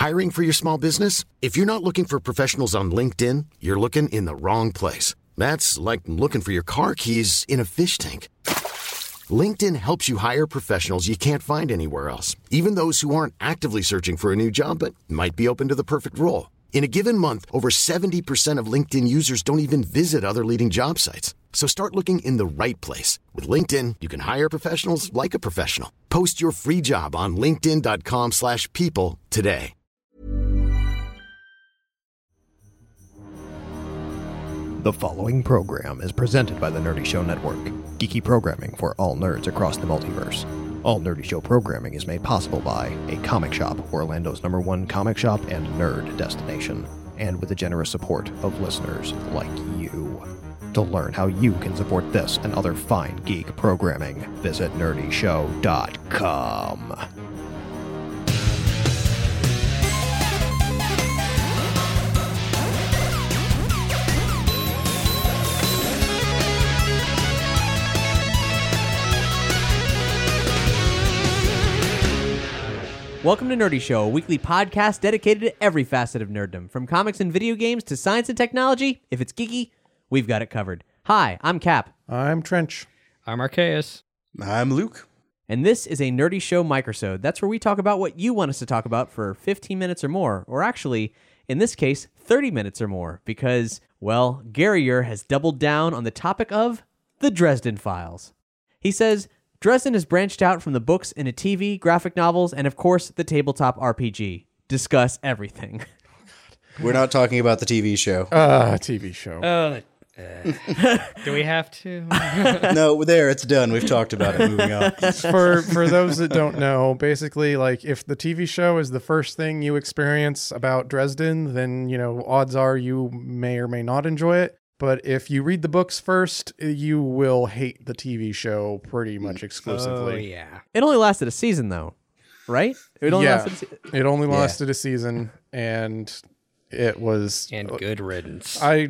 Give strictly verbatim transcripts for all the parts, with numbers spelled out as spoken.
Hiring for your small business? If you're not looking for professionals on LinkedIn, you're looking in the wrong place. That's like looking for your car keys in a fish tank. LinkedIn helps you hire professionals you can't find anywhere else, even those who aren't actively searching for a new job but might be open to the perfect role. In a given month, over seventy percent of LinkedIn users don't even visit other leading job sites. So start looking in the right place. With LinkedIn, you can hire professionals like a professional. Post your free job on linkedin.com slash people today. The following program is presented by the Nerdy Show Network, geeky programming for all nerds across the multiverse. All Nerdy Show programming is made possible by A Comic Shop, Orlando's number one comic shop and nerd destination, and with the generous support of listeners like you. To learn how you can support this and other fine geek programming, visit nerdy show dot com. Welcome to Nerdy Show, a weekly podcast dedicated to every facet of nerddom. From comics and video games to science and technology, if it's geeky, we've got it covered. Hi, I'm Cap. I'm Trench. I'm Arceus. I'm Luke. And this is a Nerdy Show microsode. That's where we talk about what you want us to talk about for fifteen minutes or more, or actually, in this case, thirty minutes or more, because, well, Gary Ur has doubled down on the topic of the Dresden Files. He says, Dresden has branched out from the books into T V, graphic novels, and of course, the tabletop R P G. Discuss everything. We're not talking about the T V show. Uh, T V show. Uh, uh, do we have to? No, there, it's done. We've talked about it. Moving on. For for those that don't know, basically, like, if the T V show is the first thing you experience about Dresden, then, you know, odds are you may or may not enjoy it. But if you read the books first, you will hate the T V show pretty much exclusively. Oh, yeah. It only lasted a season, though, right? It only yeah, lasted a se- it only lasted a season, and it was... And good riddance. I,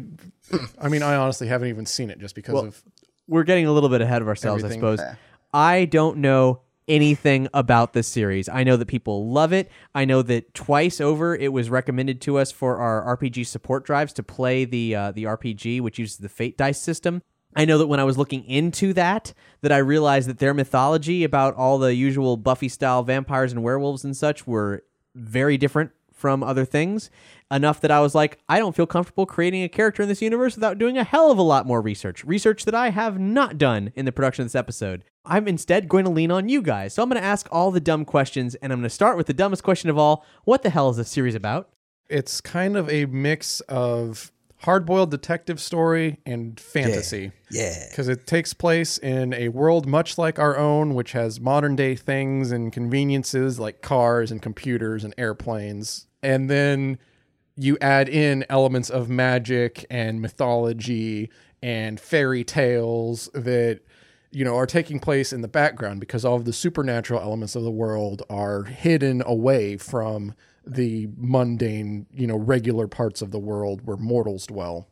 I mean, I honestly haven't even seen it just because Well, of... We're getting a little bit ahead of ourselves, Everything. I suppose. I don't know anything about this series. I know that people love it. I know that twice over it was recommended to us for our R P G support drives to play the uh, the R P G, which uses the Fate dice system. I know that when I was looking into that, that I realized that their mythology about all the usual Buffy-style vampires and werewolves and such were very different from other things, enough that I was like, I don't feel comfortable creating a character in this universe without doing a hell of a lot more research. Research that I have not done in the production of this episode. I'm instead going to lean on you guys. So I'm going to ask all the dumb questions, and I'm going to start with the dumbest question of all. What the hell is this series about? It's kind of a mix of hard-boiled detective story and fantasy. Yeah. Because it takes place in a world much like our own, which has modern-day things and conveniences like cars and computers and airplanes. And then you add in elements of magic and mythology and fairy tales that, you know, are taking place in the background because all of the supernatural elements of the world are hidden away from the mundane, you know, regular parts of the world where mortals dwell.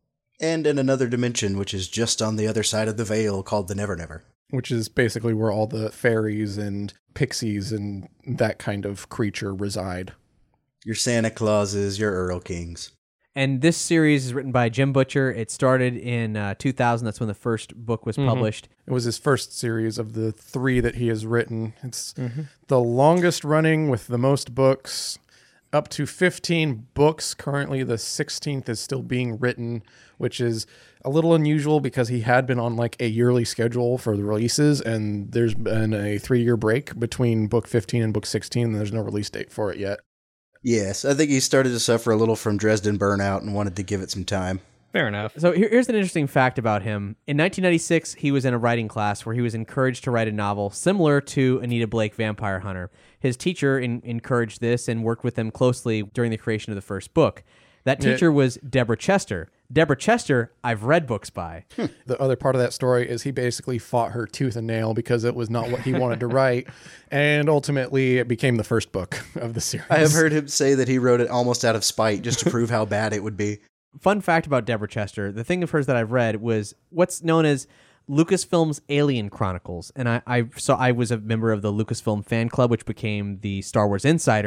And in another dimension, which is just on the other side of the veil, called the Never Never. Which is basically where all the fairies and pixies and that kind of creature reside. Your Santa Clauses, your Earl Kings. And this series is written by Jim Butcher. It started in uh, two thousand. That's when the first book was Mm-hmm. published. It was his first series of the three that he has written. It's mm-hmm. the longest running with the most books, up to fifteen books. Currently, the sixteenth is still being written, which is a little unusual because he had been on like a yearly schedule for the releases, and there's been a three-year break between book fifteen and book sixteen, and there's no release date for it yet. Yes, I think he started to suffer a little from Dresden burnout and wanted to give it some time. Fair enough. So here, here's an interesting fact about him. In nineteen ninety-six, he was in a writing class where he was encouraged to write a novel similar to Anita Blake, Vampire Hunter. His teacher in, encouraged this and worked with them closely during the creation of the first book. That teacher Yeah. was Deborah Chester. Deborah Chester, I've read books by. The other part of that story is he basically fought her tooth and nail because it was not what he wanted to write, and ultimately it became the first book of the series. I have heard him say that he wrote it almost out of spite just to prove how bad it would be. Fun fact about Deborah Chester, the thing of hers that I've read was what's known as Lucasfilm's Alien Chronicles. And I, I so I was a member of the Lucasfilm fan club, which became the Star Wars Insider.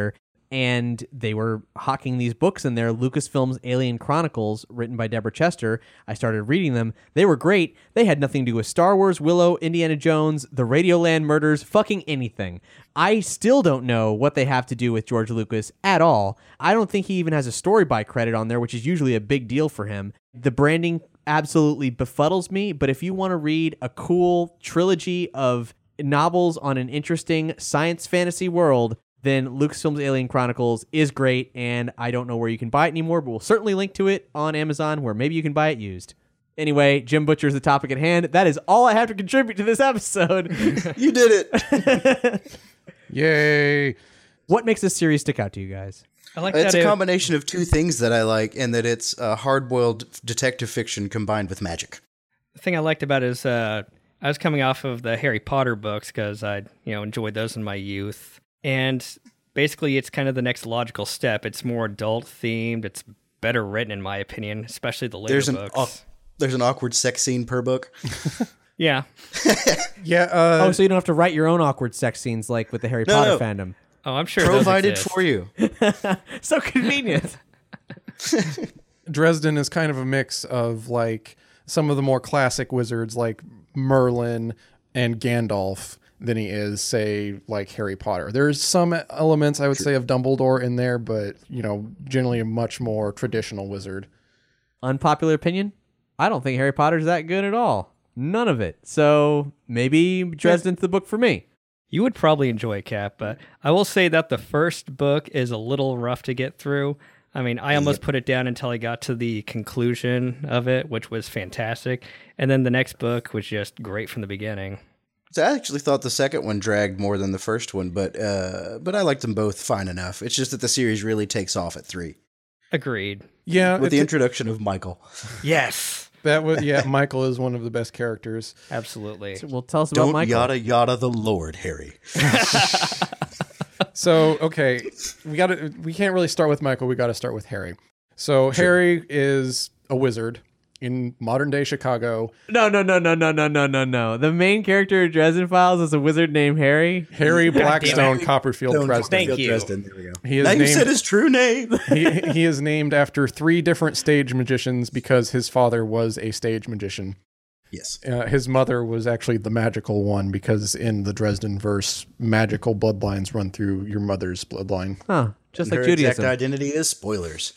and they were hawking these books in there, Lucasfilm's Alien Chronicles, written by Deborah Chester. I started reading them. They were great. They had nothing to do with Star Wars, Willow, Indiana Jones, the Radioland murders, fucking anything. I still don't know what they have to do with George Lucas at all. I don't think he even has a story by credit on there, which is usually a big deal for him. The branding absolutely befuddles me, but if you want to read a cool trilogy of novels on an interesting science fantasy world, then Lucasfilm's Alien Chronicles is great, and I don't know where you can buy it anymore, but we'll certainly link to it on Amazon, where maybe you can buy it used. Anyway, Jim Butcher's the topic at hand. That is all I have to contribute to this episode. You did it. Yay. What makes this series stick out to you guys? I like It's that. a it- combination of two things that I like, and that it's uh, hard-boiled detective fiction combined with magic. the thing I liked about it is uh, I was coming off of the Harry Potter books because I, you know, enjoyed those in my youth, and basically it's kind of the next logical step. It's more adult themed. It's better written, in my opinion, especially the later There's an books. au- there's an awkward sex scene per book. Yeah. Yeah. Uh, Oh, so you don't have to write your own awkward sex scenes like with the Harry No, Potter no. fandom. Oh, I'm sure those Provided exist. for you. So convenient. Dresden is kind of a mix of like some of the more classic wizards like Merlin and Gandalf than he is, say, like Harry Potter. There's some elements, I would say, of Dumbledore in there, but, you know, generally a much more traditional wizard. Unpopular opinion? I don't think Harry Potter's that good at all. None of it. So maybe Dresden's the book for me. You would probably enjoy it, Cap, but I will say that the first book is a little rough to get through. I mean, I almost put it down until I got to the conclusion of it, which was fantastic. And then the next book was just great from the beginning. So I actually thought the second one dragged more than the first one, but uh, but I liked them both fine enough. It's just that the series really takes off at three Agreed. Yeah, with the it's- introduction of Michael. Yes, that was yeah. Michael is one of the best characters. absolutely. Well, tell us about Don't Michael. yada yada the Lord, Harry. So okay, we got to we can't really start with Michael. We got to start with Harry. So Harry is a wizard in modern day Chicago. No, no, no, no, no, no, no, no, no. The main character of Dresden Files is a wizard named Harry. Harry Blackstone it. Copperfield Don't Dresden. Thank Field you. Dresden. There we go. He is now you named- said his true name. he, he is named after three different stage magicians because his father was a stage magician. Yes. Uh, his mother was actually the magical one because in the Dresden verse, magical bloodlines run through your mother's bloodline. Huh. Just And like her exact Judaism. identity is spoilers.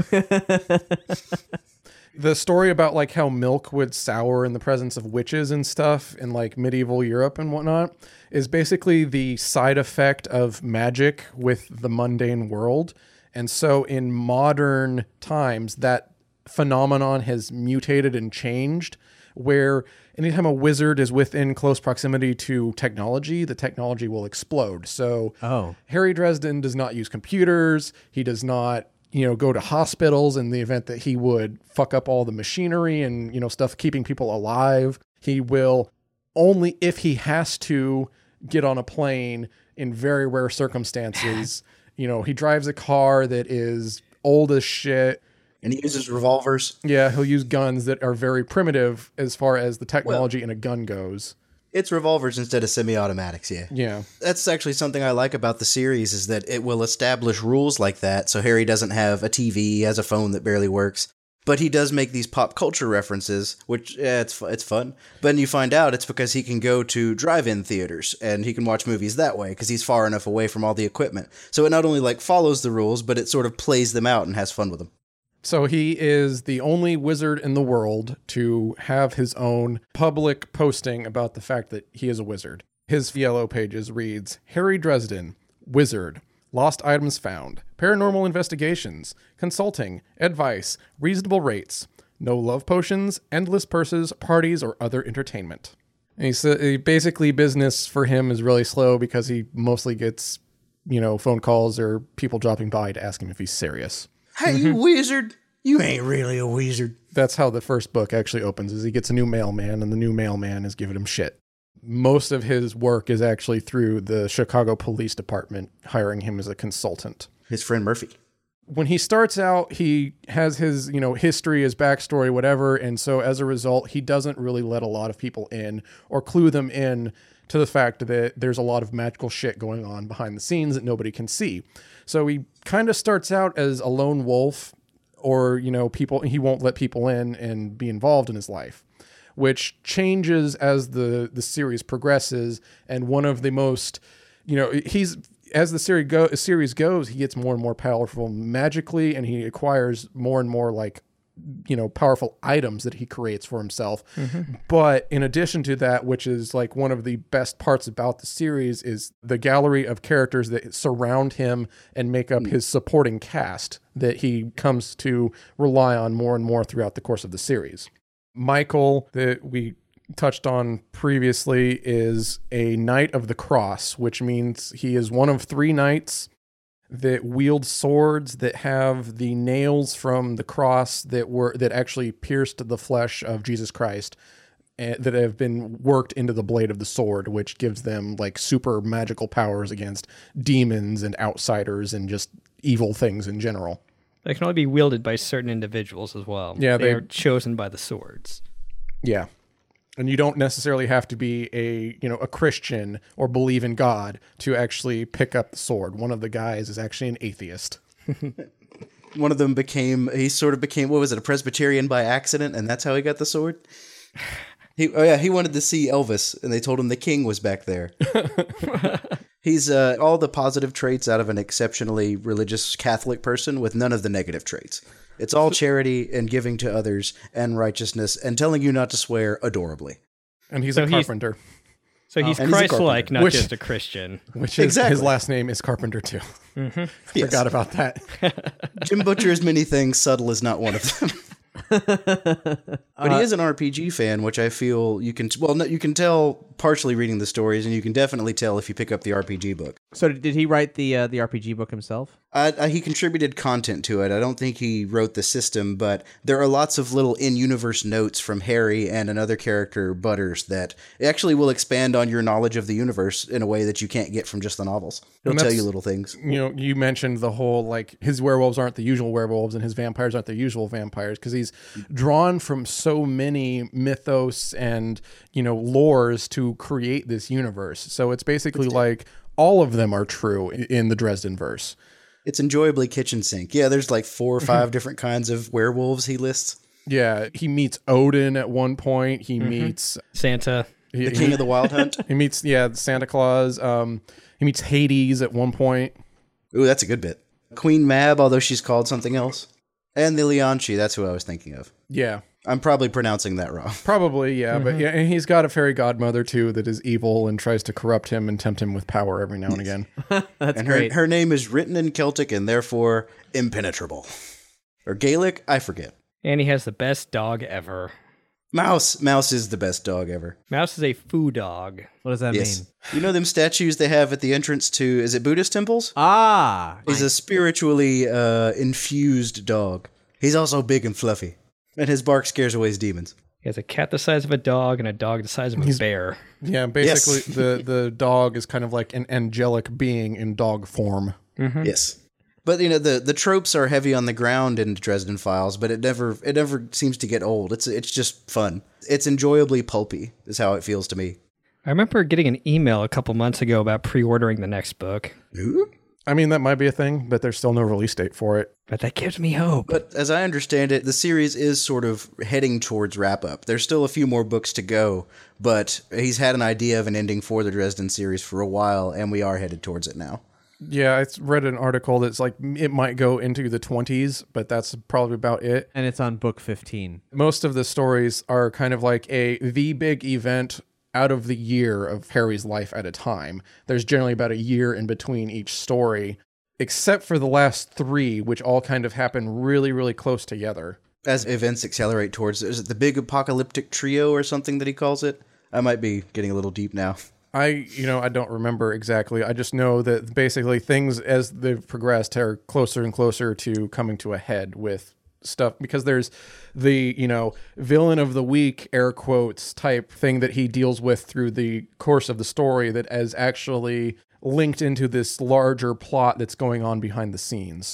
The story about like how milk would sour in the presence of witches and stuff in like medieval Europe and whatnot is basically the side effect of magic with the mundane world. And so in modern times, that phenomenon has mutated and changed, where anytime a wizard is within close proximity to technology, the technology will explode. So Oh. Harry Dresden does not use computers. He does not, you know, go to hospitals in the event that he would fuck up all the machinery and, you know, stuff keeping people alive. He will only if he has to get on a plane in very rare circumstances. You know, he drives a car that is old as shit. And he uses revolvers. Yeah, he'll use guns that are very primitive as far as the technology in a gun goes. It's revolvers instead of semi-automatics, yeah. Yeah. That's actually something I like about the series is that it will establish rules like that. So Harry doesn't have a T V, he has a phone that barely works. But he does make these pop culture references, which, yeah, it's, fu- it's fun. But then you find out it's because he can go to drive-in theaters and he can watch movies that way because he's far enough away from all the equipment. So it not only like follows the rules, but it sort of plays them out and has fun with them. So he is the only wizard in the world to have his own public posting about the fact that he is a wizard. His Yellow Pages reads, Harry Dresden, wizard, lost items found, paranormal investigations, consulting, advice, reasonable rates, no love potions, endless purses, parties, or other entertainment. And he said basically business for him is really slow because he mostly gets, you know, phone calls or people dropping by to ask him if he's serious. Hey, you wizard! You ain't really a wizard. That's how the first book actually opens, is he gets a new mailman and the new mailman is giving him shit. Most of his work is actually through the Chicago Police Department hiring him as a consultant. His friend Murphy. When he starts out, he has his, you know, history, his backstory, whatever, and so as a result, he doesn't really let a lot of people in or clue them in to the fact that there's a lot of magical shit going on behind the scenes that nobody can see. So he kind of starts out as a lone wolf, or, you know, people, he won't let people in and be involved in his life, which changes as the, the series progresses. And one of the most, you know, he's, as the series go series goes, he gets more and more powerful magically, and he acquires more and more like, you know, powerful items that he creates for himself. Mm-hmm. But in addition to that, which is like one of the best parts about the series, is the gallery of characters that surround him and make up his supporting cast that he comes to rely on more and more throughout the course of the series. Michael, that we touched on previously, is a Knight of the Cross, which means he is one of three knights that wield swords that have the nails from the cross that were that actually pierced the flesh of Jesus Christ, and that have been worked into the blade of the sword, which gives them like super magical powers against demons and outsiders and just evil things in general. They can only be wielded by certain individuals as well. Yeah, they, they are chosen by the swords. Yeah. And you don't necessarily have to be a, you know, a Christian or believe in God to actually pick up the sword. One of the guys is actually an atheist. One of them became, he sort of became, what was it, a Presbyterian by accident, and that's how he got the sword? He, oh yeah, he wanted to see Elvis, and they told him the king was back there. He's uh, all the positive traits out of an exceptionally religious Catholic person with none of the negative traits. It's all charity and giving to others and righteousness and telling you not to swear adorably. And he's So a he's- carpenter, So he's And he's a Christ-like, carpenter. not Which- just a Christian. which is Exactly. his last name is Carpenter too. Mm-hmm. Yes. Forgot about that. Jim Butcher is many things, subtle is not one of them. But he is an R P G fan, which I feel you can, well, no, you can tell partially reading the stories, and you can definitely tell if you pick up the R P G book. So did he write the uh, the R P G book himself? Uh, uh, he contributed content to it. I don't think he wrote the system, but there are lots of little in-universe notes from Harry and another character, Butters, that actually will expand on your knowledge of the universe in a way that you can't get from just the novels. He'll And tell that's- you little things. You know, you mentioned the whole, like, his werewolves aren't the usual werewolves and his vampires aren't the usual vampires, because he's drawn from so many mythos and, you know, lores to create this universe. So it's basically like all of them are true i- in the Dresden verse. It's enjoyably kitchen sink. Yeah, there's like four or five different kinds of werewolves he lists. Yeah, he meets Odin at one point. He meets Santa. he, The King of the Wild Hunt. he meets yeah Santa Claus. Um, he meets Hades at one point. Ooh, that's a good bit. Queen Mab, although she's called something else. And the Lianchi, that's who I was thinking of. Yeah, I'm probably pronouncing that wrong. probably yeah, but yeah, and he's got a fairy godmother too that is evil and tries to corrupt him and tempt him with power every now and again. That's And great. her, her name is written in Celtic and therefore impenetrable. Or Gaelic, I forget. And he has the best dog ever. Mouse. Mouse is the best dog ever. Mouse is a foo dog. What does that Yes. mean? You know them statues they have at the entrance to, is it Buddhist temples? Ah, He's a spiritually uh, infused dog. He's also big and fluffy. And his bark scares away his demons. He has a cat the size of a dog and a dog the size of a bear. Yeah, basically Yes. the the dog is kind of like an angelic being in dog form. Yes. But you know the, the tropes are heavy on the ground in Dresden Files, but it never it never seems to get old. It's it's just fun. It's enjoyably pulpy, is how it feels to me. I remember getting an email a couple months ago about pre-ordering the next book, Ooh. I mean, that might be a thing, but there's still no release date for it. but that gives me hope. But as I understand it, the series is sort of heading towards wrap up. There's still a few more books to go, but he's had an idea of an ending for the Dresden series for a while, and we are headed towards it now. Yeah, I read an article that's like it might go into the twenties, but that's probably about it. and it's on book fifteen. Most of the stories are kind of like a the big event out of the year of Harry's life at a time. There's generally about a year in between each story, except for the last three, which all kind of happen really, really close together. As events accelerate towards, is it the big apocalyptic trio or something that he calls it? I might be getting a little deep now. I, you know, I don't remember exactly. I just know that basically things as they've progressed are closer and closer to coming to a head with stuff, because there's the, you know, villain of the week, air quotes, type thing that he deals with through the course of the story that is actually linked into this larger plot that's going on behind the scenes.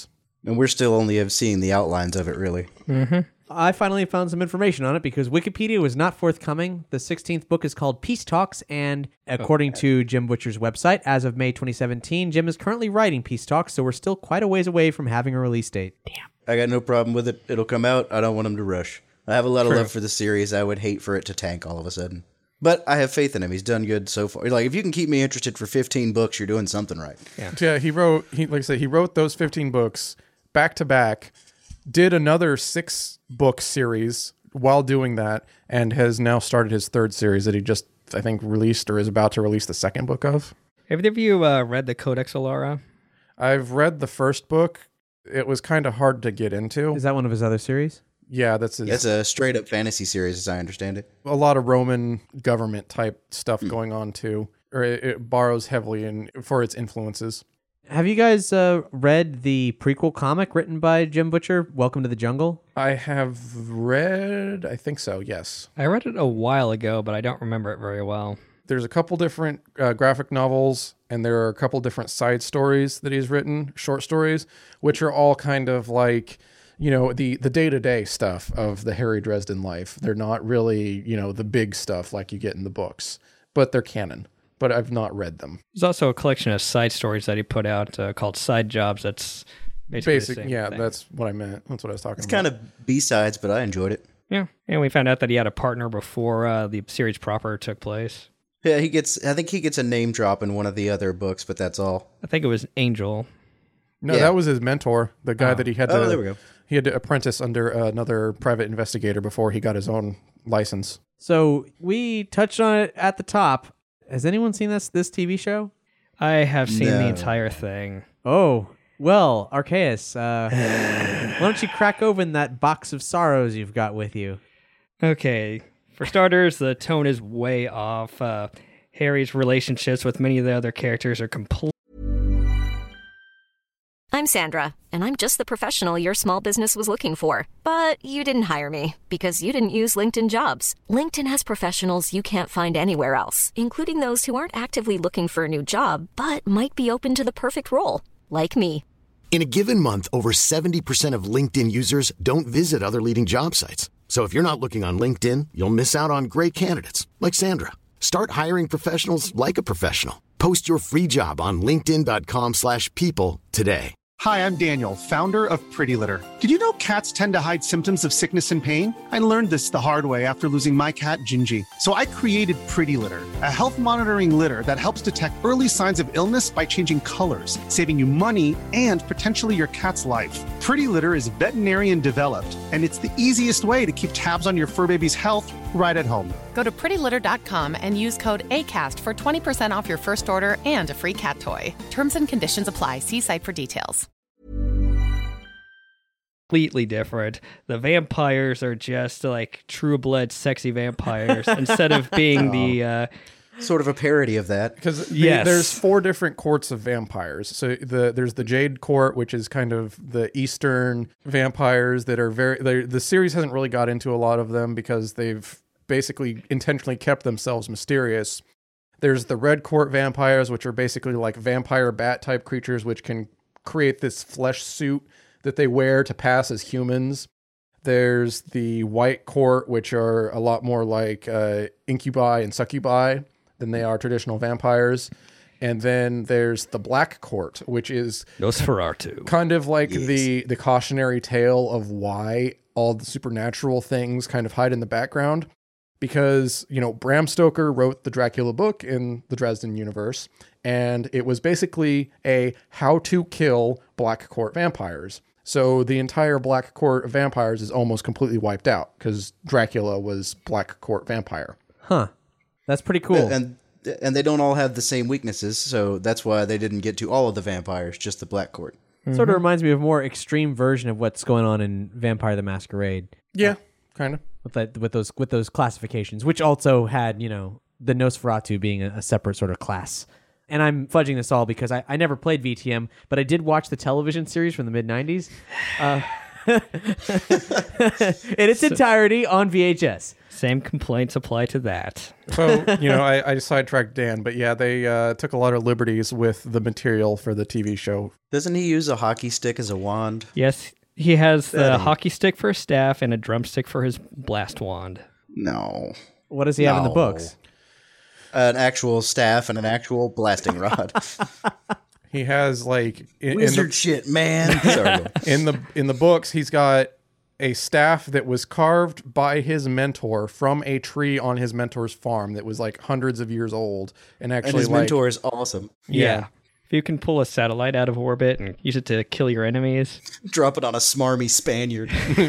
And we're still only have seeing the outlines of it, really. Mm-hmm. I finally found some information on it because Wikipedia was not forthcoming. The sixteenth book is called Peace Talks, and according okay. to Jim Butcher's website, as of May twenty seventeen, Jim is currently writing Peace Talks, so we're still quite a ways away from having a release date. Damn. I got no problem with it. It'll come out. I don't want him to rush. I have a lot True. of love for the series. I would hate for it to tank all of a sudden. But I have faith in him. He's done good so far. Like, if you can keep me interested for fifteen books, you're doing something right. Yeah, yeah he wrote, he like I said, he wrote those fifteen books back to back, did another six book series while doing that, and has now started his third series that he just, I think, released or is about to release the second book of. Have either of you uh, read the Codex Alara? I've read the first book. It was kind of hard to get into. Is that one of his other series? Yeah, that's his. It's a straight up fantasy series, as I understand it. A lot of Roman government type stuff mm. going on too, or it, it borrows heavily in for its influences. Have you guys uh, read the prequel comic written by Jim Butcher, Welcome to the Jungle? I have read, I think so, yes. I read it a while ago, but I don't remember it very well. There's a couple different uh, graphic novels, and there are a couple different side stories that he's written, short stories, which are all kind of like, you know, the, the day-to-day stuff of the Harry Dresden life. They're not really, you know, the big stuff like you get in the books, but they're canon. But I've not read them. There's also a collection of side stories that he put out uh, called Side Jobs. That's basically Basic, the same yeah, thing. that's what I meant. That's what I was talking it's about. It's kind of B-sides, but I enjoyed it. Yeah, and we found out that he had a partner before uh, the series proper took place. Yeah, he gets. I think he gets a name drop in one of the other books, but that's all. I think it was Angel. No, yeah. that was his mentor, the guy oh. that he had to. Oh, there we go. He had to apprentice under uh, another private investigator before he got his own license. So we touched on it at the top. Has anyone seen this this T V show? I have seen No. the entire thing. Oh, well, Arceus, uh, why don't you crack open that box of sorrows you've got with you? Okay, for starters, the tone is way off. Uh, Harry's relationships with many of the other characters are complete. I'm Sandra, and I'm just the professional your small business was looking for. But you didn't hire me because you didn't use LinkedIn Jobs. LinkedIn has professionals you can't find anywhere else, including those who aren't actively looking for a new job, but might be open to the perfect role, like me. In a given month, over seventy percent of LinkedIn users don't visit other leading job sites. So if you're not looking on LinkedIn, you'll miss out on great candidates like Sandra. Start hiring professionals like a professional. Post your free job on linkedin.com slash people today. Hi, I'm Daniel, founder of Pretty Litter. Did you know cats tend to hide symptoms of sickness and pain? I learned this the hard way after losing my cat, Gingy. So I created Pretty Litter, a health monitoring litter that helps detect early signs of illness by changing colors, saving you money and potentially your cat's life. Pretty Litter is veterinarian developed, and it's the easiest way to keep tabs on your fur baby's health right at home. Go to pretty litter dot com and use code ACAST for twenty percent off your first order and a free cat toy. Terms and conditions apply. See site for details. Completely different. The vampires are just like true blood sexy vampires instead of being the uh Sort of a parody of that. Because Yes. there's four different courts of vampires. So the there's the Jade Court, which is kind of the Eastern vampires that are very... they're- The series hasn't really got into a lot of them because they've basically intentionally kept themselves mysterious. There's the Red Court vampires, which are basically like vampire bat type creatures, which can create this flesh suit that they wear to pass as humans. There's the White Court, which are a lot more like uh, incubi and succubi than they are traditional vampires. And then there's the Black Court, which is Nosferatu. kind of like Yes. the the cautionary tale of why all the supernatural things kind of hide in the background. Because, you know, Bram Stoker wrote the Dracula book in the Dresden universe, and it was basically a how to kill Black Court vampires. So the entire Black Court of vampires is almost completely wiped out because Dracula was Black Court vampire. Huh. That's pretty cool. And and they don't all have the same weaknesses, so that's why they didn't get to all of the vampires, just the Black Court. Sort of reminds me of a more extreme version of what's going on in Vampire the Masquerade. Yeah, kind of. With that, with those with those classifications, which also had, you know, the Nosferatu being a, a separate sort of class. And I'm fudging this all because I, I never played V T M, but I did watch the television series from the mid nineties. Uh, in its entirety on V H S. Same complaints apply to that. So, you know, I, I sidetracked Dan, but yeah, they uh, took a lot of liberties with the material for the T V show. Doesn't he use a hockey stick as a wand? Yes, he has the That hockey stick for his staff and a drumstick for his blast wand. No. What does he have in the No. books? An actual staff and an actual blasting rod. He has like in, in Wizard the, shit, man. Sorry, go. in the in the books, he's got a staff that was carved by his mentor from a tree on his mentor's farm that was like hundreds of years old, and actually And his like, mentor is awesome. Yeah. If you can pull a satellite out of orbit and use it to kill your enemies. Drop it on a smarmy Spaniard.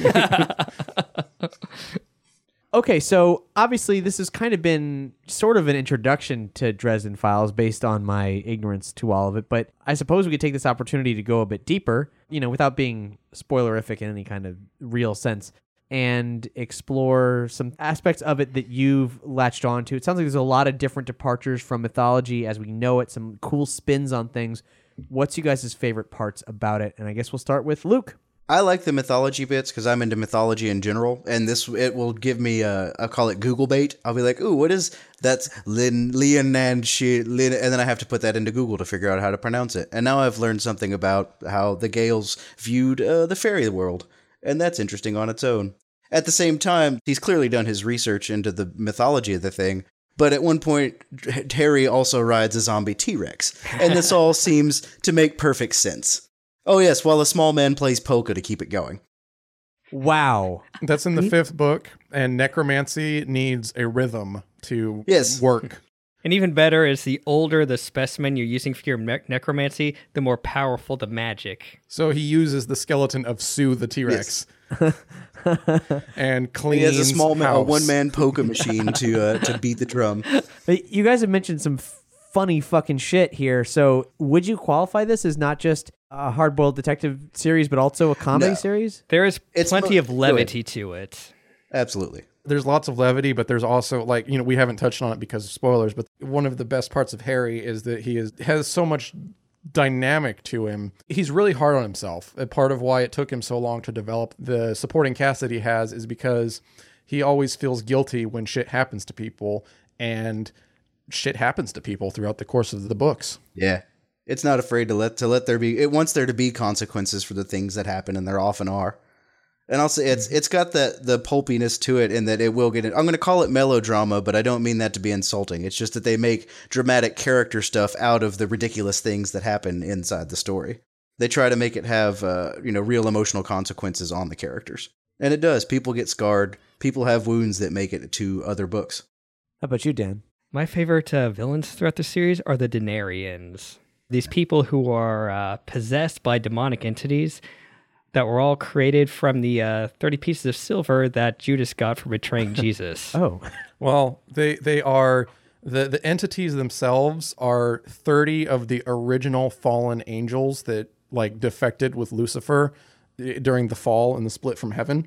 Okay, so obviously this has kind of been sort of an introduction to Dresden Files based on my ignorance to all of it, but I suppose we could take this opportunity to go a bit deeper, you know, without being spoilerific in any kind of real sense, and explore some aspects of it that you've latched onto. It sounds like there's a lot of different departures from mythology as we know it, some cool spins on things. What's you guys' favorite parts about it? And I guess we'll start with Luke. I like the mythology bits because I'm into mythology in general, and this it will give me a I'll call it Google bait. I'll be like, ooh, what is that's Lin Leonan shit, Lin, and then I have to put that into Google to figure out how to pronounce it. And now I've learned something about how the Gales viewed uh, the fairy world, and that's interesting on its own. At the same time, he's clearly done his research into the mythology of the thing. But at one point, Harry also rides a zombie T-Rex, and this all seems to make perfect sense. Oh yes, while a small man plays polka to keep it going. Wow. That's in the fifth book, and necromancy needs a rhythm to Yes. work. And even better is the older the specimen you're using for your ne- necromancy, the more powerful the magic. So he uses the skeleton of Sue the T-Rex. and cleans He has a small ma- a house. one-man polka machine to uh, to beat the drum. But you guys have mentioned some f- funny fucking shit here. So would you qualify this as not just a hard-boiled detective series, but also a comedy No. series? There is It's plenty mo- of levity to it. Absolutely. There's lots of levity, but there's also like, you know, we haven't touched on it because of spoilers, but one of the best parts of Harry is that he is has so much dynamic to him. He's really hard on himself. And part of why it took him so long to develop the supporting cast that he has is because he always feels guilty when shit happens to people, and shit happens to people throughout the course of the books. Yeah. It's not afraid to let to let there be it wants there to be consequences for the things that happen, and there often are. And I'll say it's it's got that the pulpiness to it in that it will get it. I'm going to call it melodrama, but I don't mean that to be insulting. It's just that they make dramatic character stuff out of the ridiculous things that happen inside the story. They try to make it have uh, you know real emotional consequences on the characters, and it does. People get scarred. People have wounds that make it to other books. How about you, Dan? My favorite uh, villains throughout the series are the Denarians. These people who are uh, possessed by demonic entities that were all created from the uh, thirty pieces of silver that Judas got for betraying Jesus. Oh. Well, they they are the the entities themselves are thirty of the original fallen angels that like defected with Lucifer eh, during the fall and the split from heaven.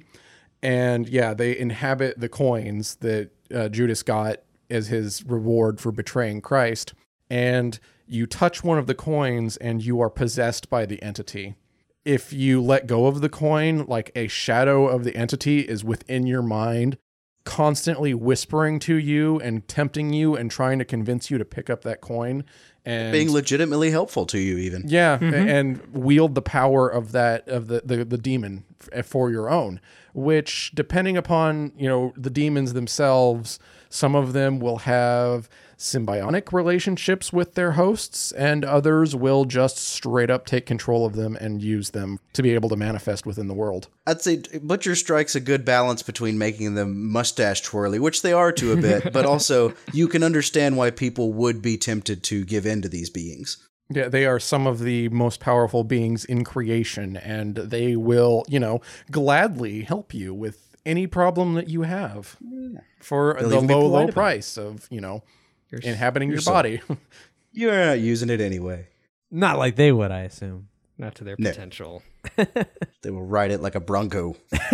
And yeah, they inhabit the coins that uh, Judas got as his reward for betraying Christ. And you touch one of the coins and you are possessed by the entity. If you let go of the coin, like a shadow of the entity is within your mind, constantly whispering to you and tempting you and trying to convince you to pick up that coin. And Being legitimately helpful to you, even. yeah, a- and wield the power of that of the, the the demon f- for your own. Which, depending upon you know the demons themselves, some of them will have symbiotic relationships with their hosts, and others will just straight up take control of them and use them to be able to manifest within the world. I'd say Butcher strikes a good balance between making them mustache twirly, which they are to a bit, but also you can understand why people would be tempted to give in to these beings. Yeah, they are some of the most powerful beings in creation, and they will, you know, gladly help you with any problem that you have for They'll the even be low, polite low about it. price of, you know, You're s- inhabiting your you're so- body. You're not using it anyway. Not like they would, I assume. Not to their No. potential. They will ride it like a bronco.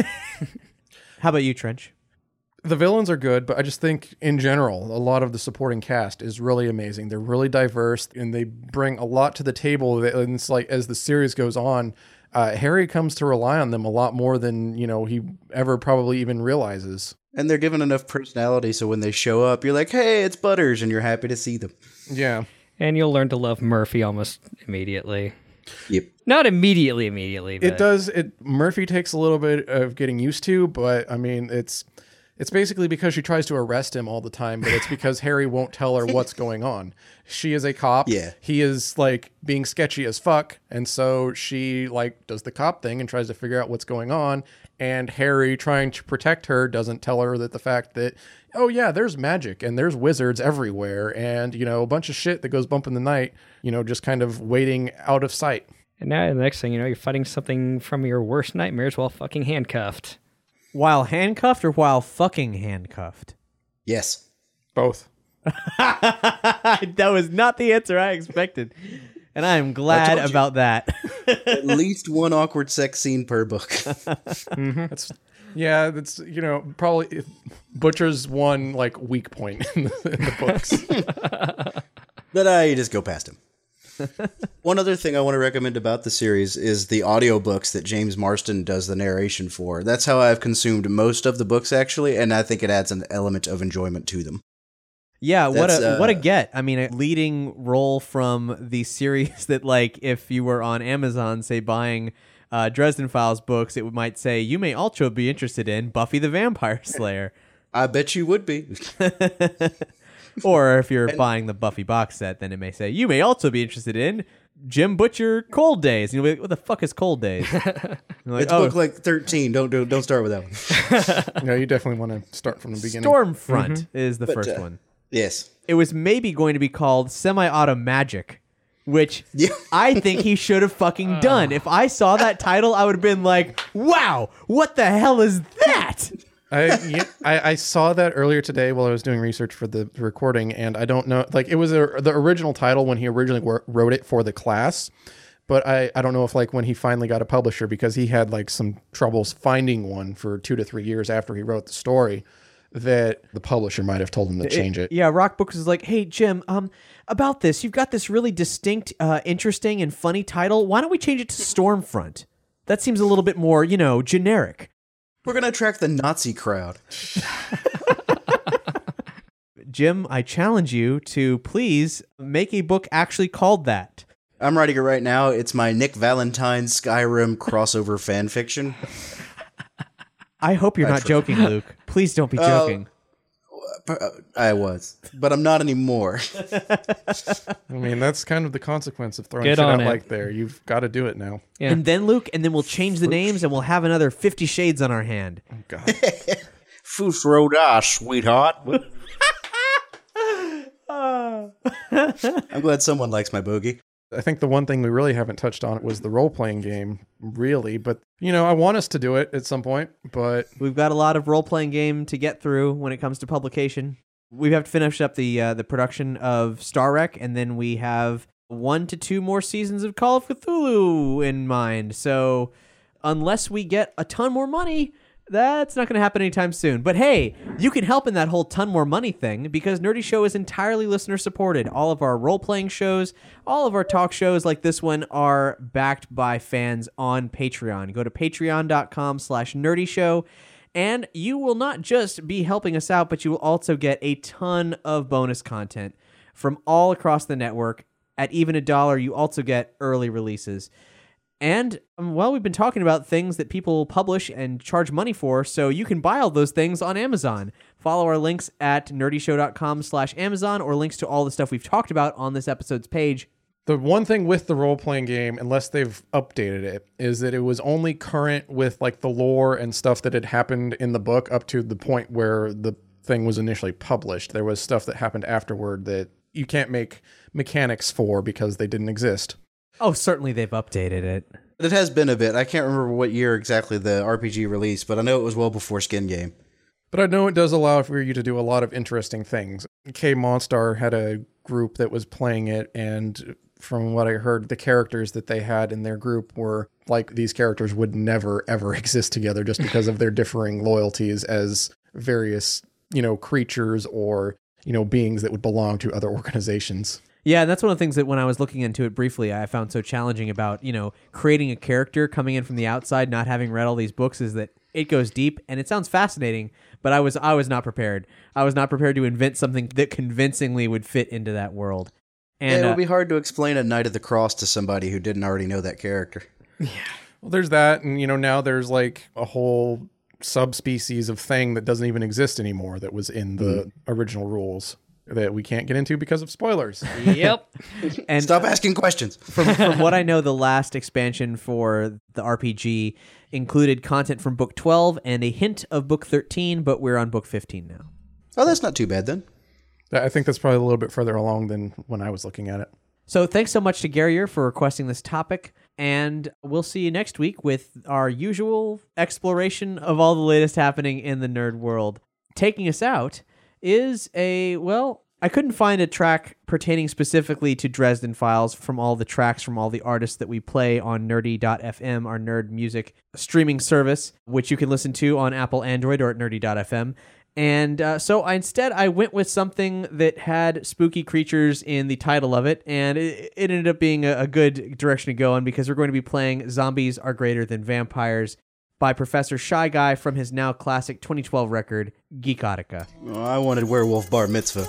How about you, Trench? The villains are good, but I just think in general, a lot of the supporting cast is really amazing. They're really diverse and they bring a lot to the table. And it's like, as the series goes on, uh, Harry comes to rely on them a lot more than, you know, he ever probably even realizes. And they're given enough personality so when they show up, you're like, hey, it's Butters, and you're happy to see them. Yeah. And you'll learn to love Murphy almost immediately. Yep. Not immediately, immediately. But... It does. It Murphy takes a little bit of getting used to, but I mean, it's it's basically because she tries to arrest him all the time, but it's because Harry won't tell her what's going on. She is a cop. Yeah. He is like being sketchy as fuck, and so she like does the cop thing and tries to figure out what's going on. And Harry, trying to protect her, doesn't tell her that the fact that, oh yeah, there's magic and there's wizards everywhere, and you know a bunch of shit that goes bump in the night. You know, just kind of waiting out of sight. And now the next thing you know, you're fighting something from your worst nightmares while fucking handcuffed. While handcuffed or while fucking handcuffed? Yes. Both. That was not the answer I expected. And I am glad I about that. At least one awkward sex scene per book. Mm-hmm. That's, yeah, that's, you know, probably Butcher's one like weak point in the, in the books. But I uh, just go past him. One other thing I want to recommend about the series is the audiobooks that James Marston does the narration for. That's how I've consumed most of the books, actually, and I think it adds an element of enjoyment to them. Yeah, what That's, a uh, what a get. I mean, a leading role from the series that, like, if you were on Amazon, say, buying uh, Dresden Files books, it might say, you may also be interested in Buffy the Vampire Slayer. I bet you would be. Or if you're buying the Buffy box set, then it may say, you may also be interested in Jim Butcher Cold Days. And you'll be like, what the fuck is Cold Days? Like, it's oh, book like thirteen. Don't do, don't start with that one. No, you definitely want to start from the beginning. Stormfront Mm-hmm. is the But, first uh, one. Yes. It was maybe going to be called Semi-Auto Magic, which Yeah. I think he should have fucking done. If I saw that title, I would have been like, wow, what the hell is that? I, yeah, I I saw that earlier today while I was doing research for the recording, and I don't know, like it was a, the original title when he originally wor- wrote it for the class, but I, I don't know if like when he finally got a publisher, because he had like some troubles finding one for two to three years after he wrote the story, that the publisher might have told him to change it. Yeah, Rock Books is like, hey, Jim, um, about this, you've got this really distinct, uh, interesting, and funny title. Why don't we change it to Stormfront? That seems a little bit more, you know, generic. We're going to attract the Nazi crowd. Jim, I challenge you to please make a book actually called that. I'm writing it right now. It's my Nick Valentine Skyrim crossover fan fiction. I hope you're I not try. joking, Luke. Please don't be joking. Uh, I was, but I'm not anymore. I mean, that's kind of the consequence of throwing Get shit on out it. like there. You've got to do it now. Yeah. And then, Luke, and then we'll change the names and we'll have another Fifty Shades on our hand. Oh, God. Foos road ass, sweetheart. I'm glad someone likes my bogey. I think the one thing we really haven't touched on was the role-playing game, really. But, you know, I want us to do it at some point, but... We've got a lot of role-playing game to get through when it comes to publication. We have to finish up the uh, the production of Star Wreck, and then we have one to two more seasons of Call of Cthulhu in mind. So unless we get a ton more money, that's not going to happen anytime soon. But hey, you can help in that whole ton more money thing because Nerdy Show is entirely listener supported. All of our role-playing shows, all of our talk shows like this one are backed by fans on Patreon. Go to patreon.com slash nerdy show. And you will not just be helping us out, but you will also get a ton of bonus content from all across the network. At even a dollar, you also get early releases. And, um, well, we've been talking about things that people publish and charge money for, so you can buy all those things on Amazon. Follow our links at nerdyshow.com slash Amazon or links to all the stuff we've talked about on this episode's page. The one thing with the role-playing game, unless they've updated it, is that it was only current with like the lore and stuff that had happened in the book up to the point where the thing was initially published. There was stuff that happened afterward that you can't make mechanics for because they didn't exist. Oh, certainly they've updated it. It has been a bit. I can't remember what year exactly the R P G released, but I know it was well before Skin Game. But I know it does allow for you to do a lot of interesting things. K Monstar had a group that was playing it, and from what I heard, the characters that they had in their group were like these characters would never, ever exist together just because of their differing loyalties as various, you know, creatures or, you know, beings that would belong to other organizations. Yeah, and that's one of the things that when I was looking into it briefly, I found so challenging about, you know, creating a character coming in from the outside, not having read all these books, is that it goes deep and it sounds fascinating, but I was I was not prepared. I was not prepared to invent something that convincingly would fit into that world. And yeah, it would uh, be hard to explain a Knight of the Cross to somebody who didn't already know that character. Yeah. Well, there's that, and you know now there's like a whole subspecies of thing that doesn't even exist anymore that was in the mm. original rules that we can't get into because of spoilers. Yep. And stop asking questions. From, from what I know, the last expansion for the R P G included content from book twelve and a hint of book thirteen, but we're on book fifteen now. Oh, that's not too bad then. I think that's probably a little bit further along than when I was looking at it. So thanks so much to Garrier for requesting this topic, and we'll see you next week with our usual exploration of all the latest happening in the nerd world. Taking us out is a, well, I couldn't find a track pertaining specifically to Dresden Files from all the tracks from all the artists that we play on nerdy dot f m, our nerd music streaming service, which you can listen to on Apple, Android, or at nerdy dot f m. And uh, so I, instead, I went with something that had spooky creatures in the title of it, and it, it ended up being a, a good direction to go in because we're going to be playing Zombies Are Greater Than Vampires by Professor Shy Guy from his now classic twenty twelve record, Geekotica. Oh, I wanted Werewolf Bar Mitzvah.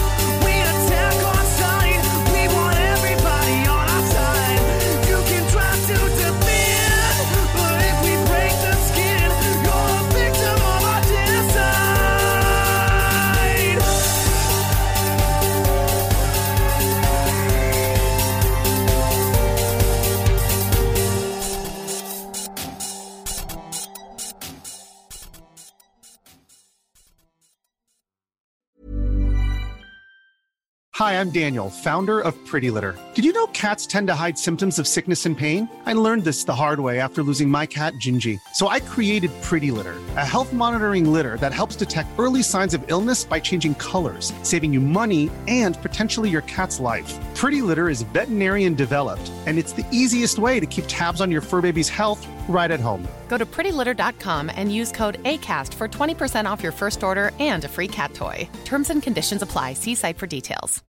We want everybody on our side. You can try Hi, I'm Daniel, founder of Pretty Litter. Did you know cats tend to hide symptoms of sickness and pain? I learned this the hard way after losing my cat, Gingy. So I created Pretty Litter, a health monitoring litter that helps detect early signs of illness by changing colors, saving you money and potentially your cat's life. Pretty Litter is veterinarian developed, and it's the easiest way to keep tabs on your fur baby's health right at home. Go to pretty litter dot com and use code ACAST for twenty percent off your first order and a free cat toy. Terms and conditions apply. See site for details.